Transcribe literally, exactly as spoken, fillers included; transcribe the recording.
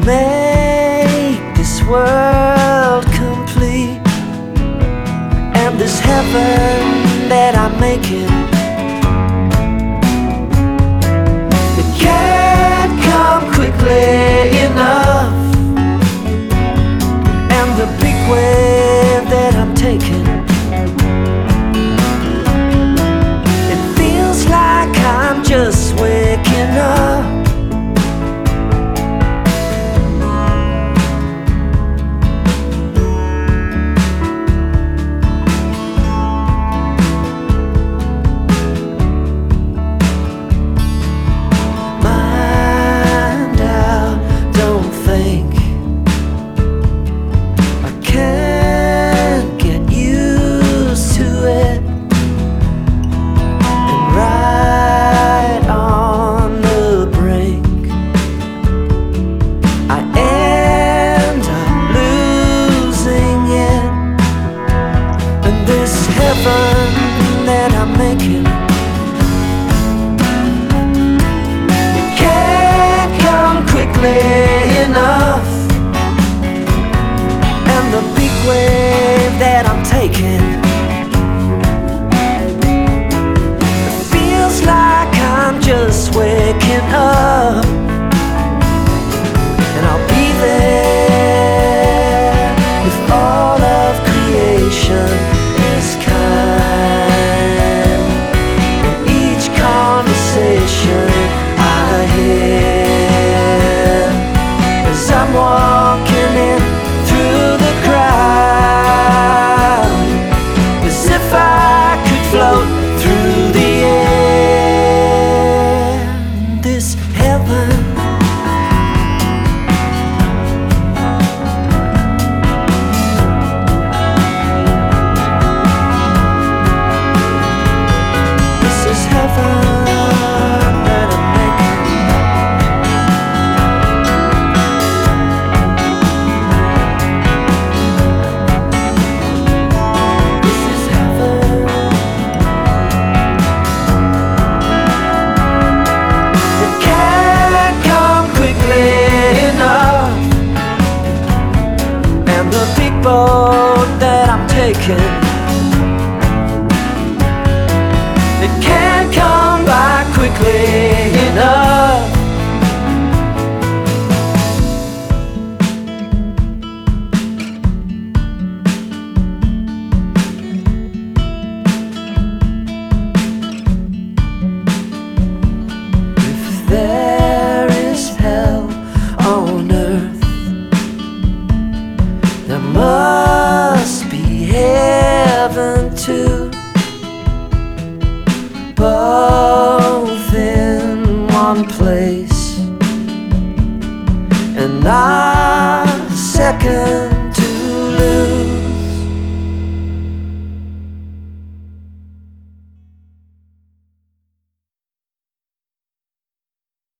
make this world complete, and this heaven that I'm making, it can't come quickly enough, and the big wave that I'm taking, it feels like I'm just waking up. That I'm making, it can't come quickly enough, and the big wave that I'm taking, it feels like I'm just waking up, and I'll be there if all of creation is kind. I hear as I'm walking in through the crowd, as if I could float through the air. This heaven, this is heaven. The big boat that I'm taking, it can't come by quickly enough. If there is hell on earth, there must be heaven too, both in one place, and not a second